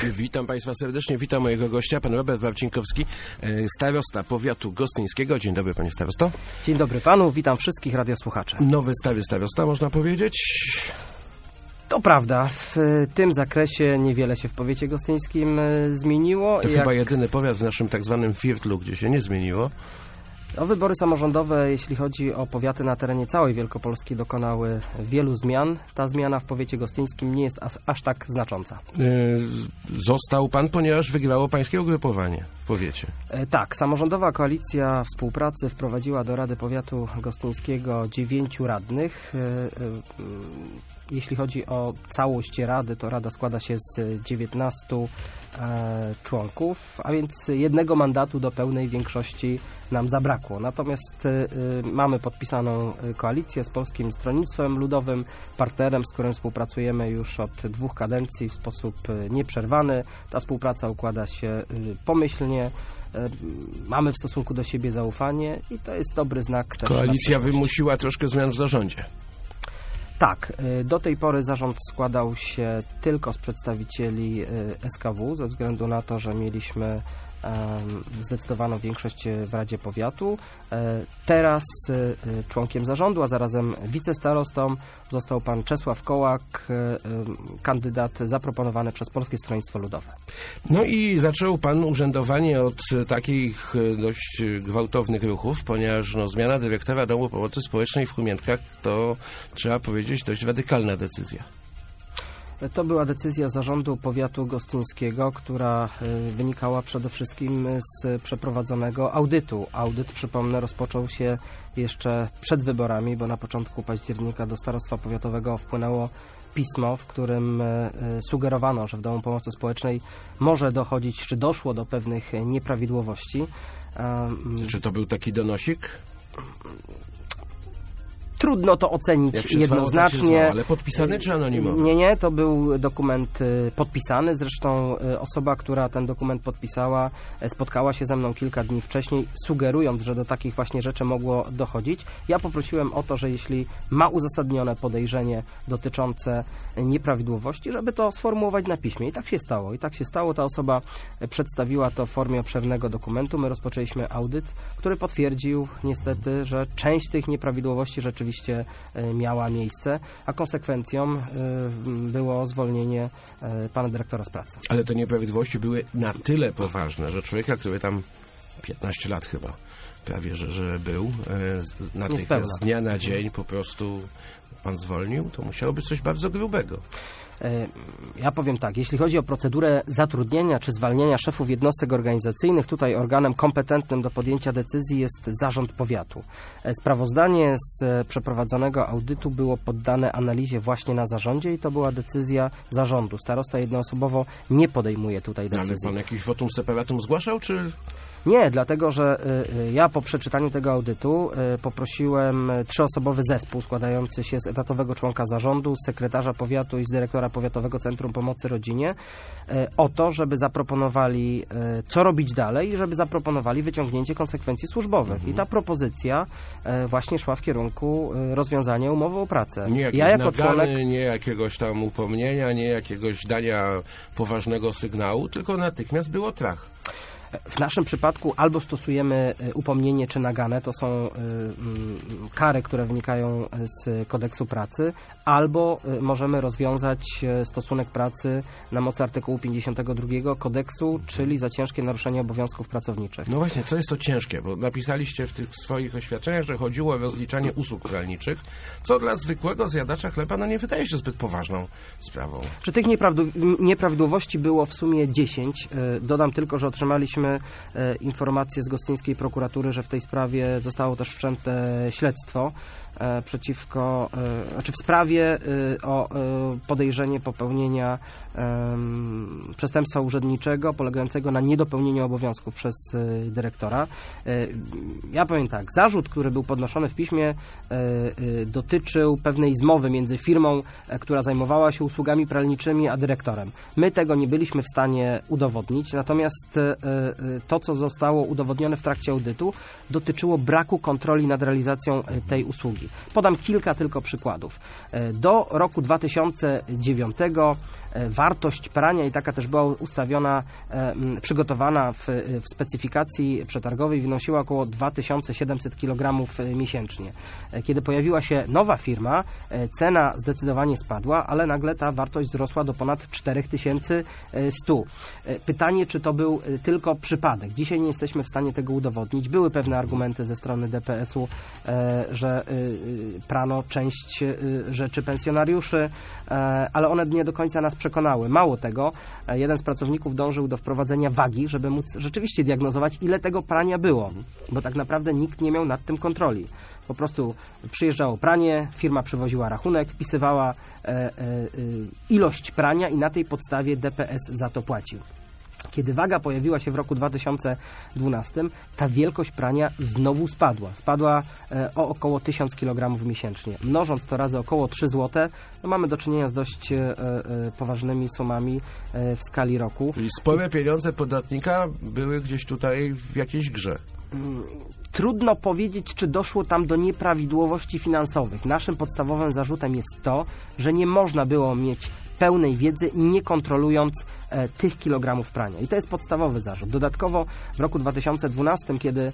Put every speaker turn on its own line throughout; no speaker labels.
Witam Państwa serdecznie, witam mojego gościa, pan Robert Marcinkowski, starosta powiatu gostyńskiego. Dzień dobry, panie starosto.
Dzień dobry panu, witam wszystkich radiosłuchaczy.
Nowy stary starosta, można powiedzieć?
To prawda, w tym zakresie niewiele się w powiecie gostyńskim zmieniło.
To chyba jedyny powiat w naszym tak zwanym Firtlu, gdzie się nie zmieniło.
Wybory samorządowe, jeśli chodzi o powiaty na terenie całej Wielkopolski, dokonały wielu zmian. Ta zmiana w powiecie gostyńskim nie jest aż tak znacząca.
Został pan, ponieważ wygrało pańskie ugrupowanie w powiecie.
Tak, samorządowa koalicja współpracy wprowadziła do Rady Powiatu Gostyńskiego 9 radnych. Jeśli chodzi o całość Rady, to Rada składa się z 19 członków, a więc jednego mandatu do pełnej większości nam zabrakło. Natomiast mamy podpisaną koalicję z Polskim Stronnictwem Ludowym, partnerem, z którym współpracujemy już od 2 kadencji w sposób nieprzerwany. Ta współpraca układa się pomyślnie. Mamy w stosunku do siebie zaufanie i to jest dobry znak też.
Koalicja wymusiła troszkę zmian w zarządzie.
Tak, do tej pory zarząd składał się tylko z przedstawicieli SKW, ze względu na to, że mieliśmy zdecydowaną większość w Radzie Powiatu. Teraz członkiem zarządu, a zarazem wicestarostą został pan Czesław Kołak, kandydat zaproponowany przez Polskie Stronnictwo Ludowe.
No i zaczął pan urzędowanie od takich dość gwałtownych ruchów, ponieważ zmiana dyrektora Domu Pomocy Społecznej w Chómiętkach to, trzeba powiedzieć, dość radykalna decyzja.
To była decyzja zarządu powiatu gostyńskiego, która wynikała przede wszystkim z przeprowadzonego audytu. Audyt, przypomnę, rozpoczął się jeszcze przed wyborami, bo na początku października do starostwa powiatowego wpłynęło pismo, w którym sugerowano, że w Domu Pomocy Społecznej może dochodzić, czy doszło do pewnych nieprawidłowości.
Czy to był taki donosik?
Trudno to ocenić jednoznacznie.
Ale podpisany czy anonimowy?
Nie, to był dokument podpisany. Zresztą osoba, która ten dokument podpisała, spotkała się ze mną kilka dni wcześniej, sugerując, że do takich właśnie rzeczy mogło dochodzić. Ja poprosiłem o to, że jeśli ma uzasadnione podejrzenie dotyczące nieprawidłowości, żeby to sformułować na piśmie. I tak się stało. Ta osoba przedstawiła to w formie obszernego dokumentu. My rozpoczęliśmy audyt, który potwierdził niestety, że część tych nieprawidłowości rzeczywiście miała miejsce, a konsekwencją było zwolnienie pana dyrektora z pracy.
Ale te nieprawidłowości były na tyle poważne, że człowieka, który tam 15 lat chyba prawie, że był, natychmiast z dnia na dzień po prostu pan zwolnił, to musiało być coś bardzo grubego.
Ja powiem tak, jeśli chodzi o procedurę zatrudnienia czy zwalniania szefów jednostek organizacyjnych, tutaj organem kompetentnym do podjęcia decyzji jest zarząd powiatu. Sprawozdanie z przeprowadzonego audytu było poddane analizie właśnie na zarządzie i to była decyzja zarządu. Starosta jednoosobowo nie podejmuje tutaj decyzji.
Ale pan jakiś votum separatum zgłaszał, czy...
Nie, dlatego że ja po przeczytaniu tego audytu poprosiłem 3-osobowy zespół składający się z etatowego członka zarządu, z sekretarza powiatu i z dyrektora Powiatowego Centrum Pomocy Rodzinie o to, żeby zaproponowali, co robić dalej i żeby zaproponowali wyciągnięcie konsekwencji służbowych. I ta propozycja właśnie szła w kierunku rozwiązania umowy o pracę.
Nie jakiegoś nagany, nie jakiegoś tam upomnienia, nie jakiegoś dania poważnego sygnału, tylko natychmiast było trach.
W naszym przypadku albo stosujemy upomnienie czy naganę, to są kary, które wynikają z kodeksu pracy, albo możemy rozwiązać stosunek pracy na mocy artykułu 52 kodeksu, czyli za ciężkie naruszenie obowiązków pracowniczych.
No właśnie, co jest to ciężkie? Bo napisaliście w tych swoich oświadczeniach, że chodziło o rozliczanie usług rolniczych, co dla zwykłego zjadacza chleba nie wydaje się zbyt poważną sprawą.
Czy tych nieprawidłowości było w sumie 10? Dodam tylko, że otrzymaliśmy informację z gostyńskiej prokuratury, że w tej sprawie zostało też wszczęte śledztwo w sprawie o podejrzenie popełnienia przestępstwa urzędniczego polegającego na niedopełnieniu obowiązków przez dyrektora. Ja powiem tak, zarzut, który był podnoszony w piśmie, dotyczył pewnej zmowy między firmą, która zajmowała się usługami pralniczymi, a dyrektorem. My tego nie byliśmy w stanie udowodnić, natomiast to, co zostało udowodnione w trakcie audytu, dotyczyło braku kontroli nad realizacją tej usługi. Podam kilka tylko przykładów. Do roku 2009 wartość prania i taka też była ustawiona, przygotowana w specyfikacji przetargowej, wynosiła około 2700 kg miesięcznie. Kiedy pojawiła się nowa firma, cena zdecydowanie spadła, ale nagle ta wartość wzrosła do ponad 4100. Pytanie, czy to był tylko przypadek. Dzisiaj nie jesteśmy w stanie tego udowodnić. Były pewne argumenty ze strony DPS-u, że prano część rzeczy pensjonariuszy, ale one nie do końca nas przekonały. Mało tego, jeden z pracowników dążył do wprowadzenia wagi, żeby móc rzeczywiście diagnozować, ile tego prania było, bo tak naprawdę nikt nie miał nad tym kontroli. Po prostu przyjeżdżało pranie, firma przywoziła rachunek, wpisywała ilość prania i na tej podstawie DPS za to płacił. Kiedy waga pojawiła się w roku 2012, ta wielkość prania znowu spadła. Spadła o około 1000 kg miesięcznie. Mnożąc to razy około 3 zł, no mamy do czynienia z dość poważnymi sumami w skali roku.
Czyli spore pieniądze podatnika były gdzieś tutaj w jakiejś grze.
Trudno powiedzieć, czy doszło tam do nieprawidłowości finansowych. Naszym podstawowym zarzutem jest to, że nie można było mieć pełnej wiedzy, nie kontrolując tych kilogramów prania. I to jest podstawowy zarzut. Dodatkowo w roku 2012, kiedy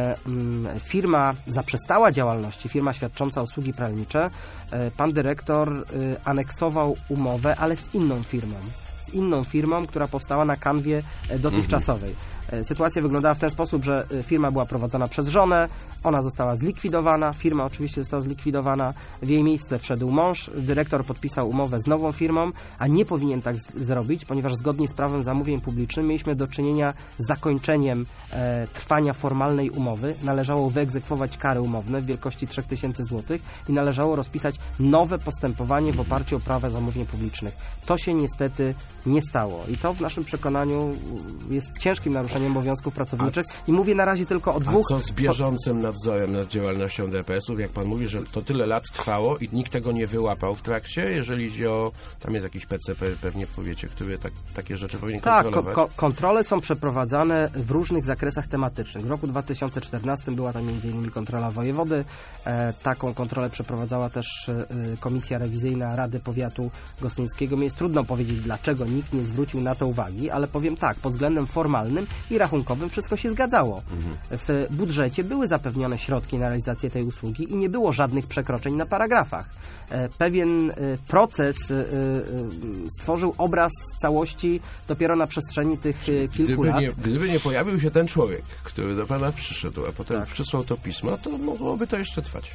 firma zaprzestała działalności, firma świadcząca usługi pralnicze, pan dyrektor aneksował umowę, ale z inną firmą, która powstała na kanwie dotychczasowej. Sytuacja wyglądała w ten sposób, że firma była prowadzona przez żonę, ona została zlikwidowana, firma oczywiście została zlikwidowana, w jej miejsce wszedł mąż, dyrektor podpisał umowę z nową firmą, a nie powinien tak zrobić, ponieważ zgodnie z prawem zamówień publicznych mieliśmy do czynienia z zakończeniem trwania formalnej umowy, należało wyegzekwować kary umowne w wielkości 3000 zł i należało rozpisać nowe postępowanie w oparciu o prawo zamówień publicznych. To się niestety nie stało i to w naszym przekonaniu jest ciężkim naruszeniem obowiązków pracowniczych i mówię na razie tylko o dwóch.
A co z bieżącym nadzorem nad działalnością DPS-ów? Jak pan mówi, że to tyle lat trwało i nikt tego nie wyłapał w trakcie, jeżeli idzie o... Tam jest jakiś PCP pewnie w powiecie, który takie rzeczy powinien kontrolować.
Tak, kontrole są przeprowadzane w różnych zakresach tematycznych. W roku 2014 była tam m.in. kontrola wojewody. Taką kontrolę przeprowadzała też Komisja Rewizyjna Rady Powiatu Gostyńskiego. Mi jest trudno powiedzieć, dlaczego nikt nie zwrócił na to uwagi, ale powiem tak, pod względem formalnym i rachunkowym wszystko się zgadzało. W budżecie były zapewnione środki na realizację tej usługi i nie było żadnych przekroczeń na paragrafach. Pewien proces stworzył obraz całości dopiero na przestrzeni tych kilku lat.
Gdyby nie pojawił się ten człowiek, który do pana przyszedł, a potem przysłał to pismo, to mogłoby to jeszcze trwać.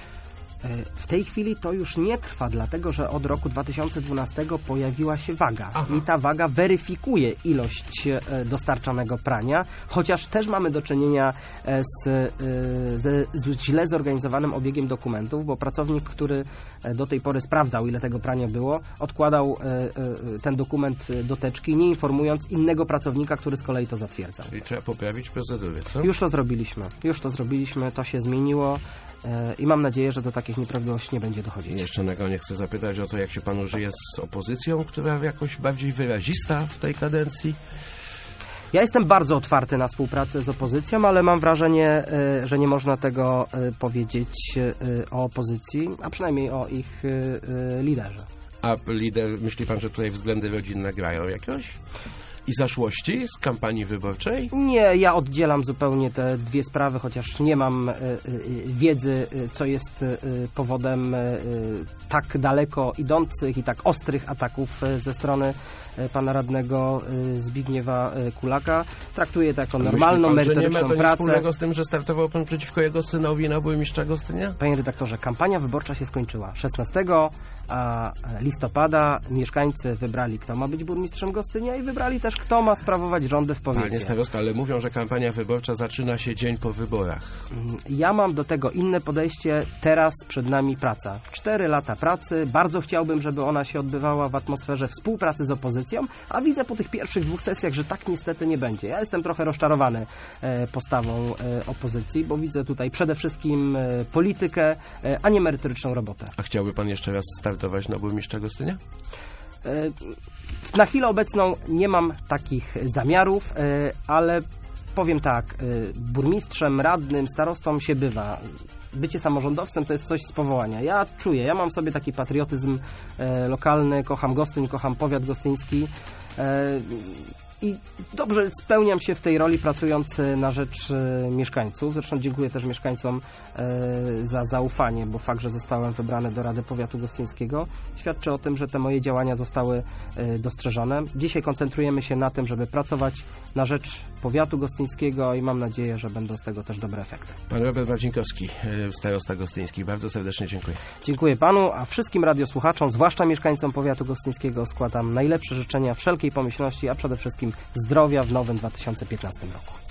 W tej chwili to już nie trwa, dlatego że od roku 2012 pojawiła się waga. I ta waga weryfikuje ilość dostarczanego prania, chociaż też mamy do czynienia z źle zorganizowanym obiegiem dokumentów, bo pracownik, który do tej pory sprawdzał, ile tego prania było, odkładał ten dokument do teczki, nie informując innego pracownika, który z kolei to zatwierdzał.
Czyli trzeba poprawić procedurę, co?
Już to zrobiliśmy, to się zmieniło. I mam nadzieję, że do takich nieprawidłowości nie będzie dochodzić.
Jeszcze na koniec chcę zapytać o to, jak się panu żyje z opozycją, która jakoś bardziej wyrazista w tej kadencji?
Ja jestem bardzo otwarty na współpracę z opozycją, ale mam wrażenie, że nie można tego powiedzieć o opozycji, a przynajmniej o ich liderze.
A myśli pan, że tutaj względy rodzinne grają jakoś? I zaszłości z kampanii wyborczej?
Nie, ja oddzielam zupełnie te dwie sprawy, chociaż nie mam wiedzy, co jest powodem tak daleko idących i tak ostrych ataków ze strony pana radnego Zbigniewa Kulaka. Traktuję to jako normalną, merytoryczną pracę. Że nie ma to nic
wspólnego z tym, że startował pan przeciwko jego synowi na burmistrza Gostynia?
Panie redaktorze, kampania wyborcza się skończyła. 16 listopada mieszkańcy wybrali, kto ma być burmistrzem Gostynia i wybrali też, kto ma sprawować rządy w powiecie.
Panie starosta, ale mówią, że kampania wyborcza zaczyna się dzień po wyborach.
Ja mam do tego inne podejście. Teraz przed nami praca. 4 lata pracy. Bardzo chciałbym, żeby ona się odbywała w atmosferze współpracy z opozycją, a widzę po tych pierwszych 2 sesjach, że tak niestety nie będzie. Ja jestem trochę rozczarowany postawą opozycji, bo widzę tutaj przede wszystkim politykę, a nie merytoryczną robotę.
A chciałby pan jeszcze raz startować na burmistrza Gostynia?
Na chwilę obecną nie mam takich zamiarów, ale powiem tak, burmistrzem, radnym, starostą się bywa. Bycie samorządowcem to jest coś z powołania. Ja czuję, ja mam w sobie taki patriotyzm lokalny, kocham Gostyń, kocham powiat gostyński i dobrze spełniam się w tej roli, pracując na rzecz mieszkańców. Zresztą dziękuję też mieszkańcom za zaufanie, bo fakt, że zostałem wybrany do Rady Powiatu Gostyńskiego, świadczy o tym, że te moje działania zostały dostrzeżone. Dzisiaj koncentrujemy się na tym, żeby pracować na rzecz powiatu gostyńskiego i mam nadzieję, że będą z tego też dobre efekty.
Pan Robert Marcinkowski, starosta gostyński. Bardzo serdecznie dziękuję.
Dziękuję panu, a wszystkim radiosłuchaczom, zwłaszcza mieszkańcom powiatu gostyńskiego, składam najlepsze życzenia wszelkiej pomyślności, a przede wszystkim zdrowia w nowym 2015 roku.